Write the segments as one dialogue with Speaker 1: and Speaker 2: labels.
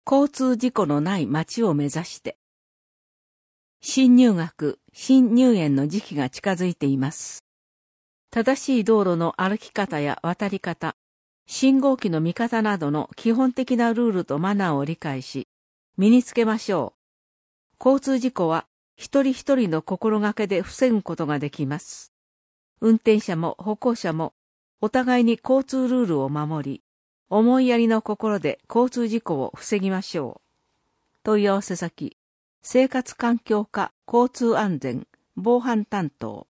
Speaker 1: 交通事故のない街を目指して。新入学、新入園の時期が近づいています。正しい道路の歩き方や渡り方、信号機の見方などの基本的なルールとマナーを理解し、身につけましょう。交通事故は一人一人の心がけで防ぐことができます。運転者も歩行者もお互いに交通ルールを守り、思いやりの心で交通事故を防ぎましょう。問い合わせ先、生活環境課交通安全防犯担当。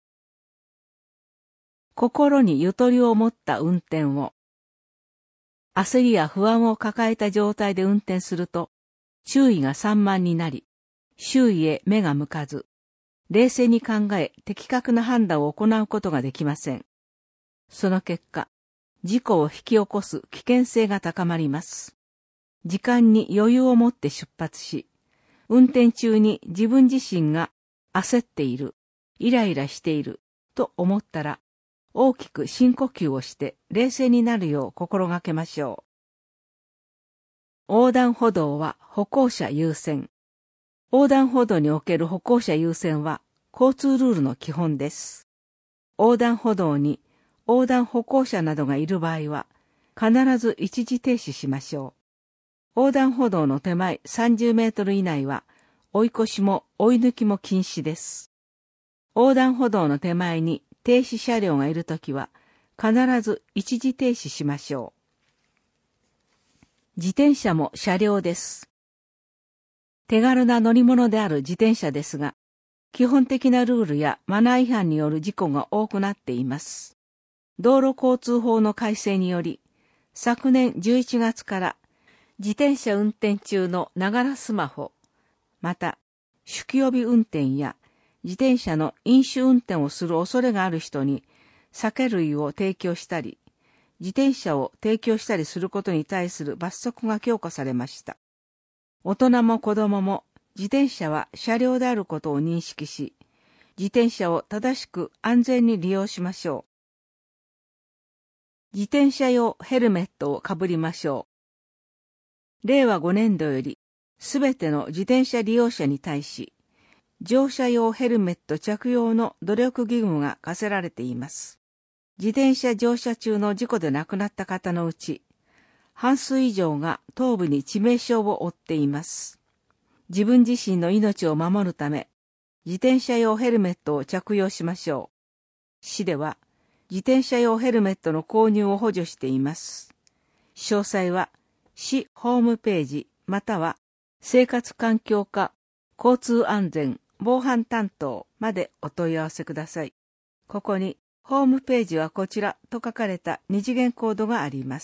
Speaker 1: 心にゆとりを持った運転を。焦りや不安を抱えた状態で運転すると、注意が散漫になり、周囲へ目が向かず、冷静に考え的確な判断を行うことができません。その結果、事故を引き起こす危険性が高まります。時間に余裕を持って出発し、運転中に自分自身が焦っている、イライラしていると思ったら、大きく深呼吸をして冷静になるよう心がけましょう。横断歩道は歩行者優先。横断歩道における歩行者優先は交通ルールの基本です。横断歩道に横断歩行者などがいる場合は、必ず一時停止しましょう。横断歩道の手前30メートル以内は、追い越しも追い抜きも禁止です。横断歩道の手前に停止車両がいるときは、必ず一時停止しましょう。自転車も車両です。手軽な乗り物である自転車ですが、基本的なルールやマナー違反による事故が多くなっています。道路交通法の改正により、昨年11月から自転車運転中のながらスマホ、また酒気帯び運転や自転車の飲酒運転をする恐れがある人に酒類を提供したり、自転車を提供したりすることに対する罰則が強化されました。大人も子供も自転車は車両であることを認識し、自転車を正しく安全に利用しましょう。自転車用ヘルメットをかぶりましょう。令和5年度より、すべての自転車利用者に対し、乗車用ヘルメット着用の努力義務が課せられています。自転車乗車中の事故で亡くなった方のうち、半数以上が頭部に致命傷を負っています。自分自身の命を守るため、自転車用ヘルメットを着用しましょう。市では、自転車用ヘルメットの購入を補助しています。詳細は市ホームページまたは生活環境課交通安全防犯担当までお問い合わせください。ここにホームページはこちらと書かれた二次元コードがあります。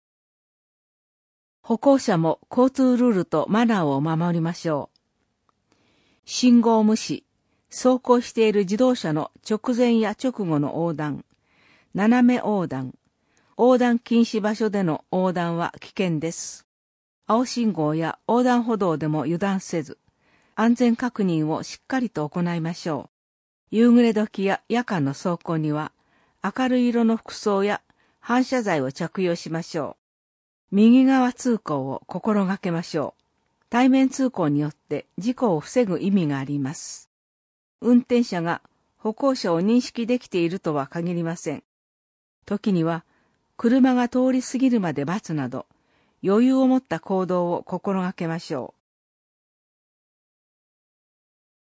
Speaker 1: 歩行者も交通ルールとマナーを守りましょう。信号無視、走行している自動車の直前や直後の横断、斜め横断、横断禁止場所での横断は危険です。青信号や横断歩道でも油断せず、安全確認をしっかりと行いましょう。夕暮れ時や夜間の走行には、明るい色の服装や反射材を着用しましょう。右側通行を心がけましょう。対面通行によって事故を防ぐ意味があります。運転者が歩行者を認識できているとは限りません。時には、車が通り過ぎるまで待つなど、余裕を持った行動を心がけましょう。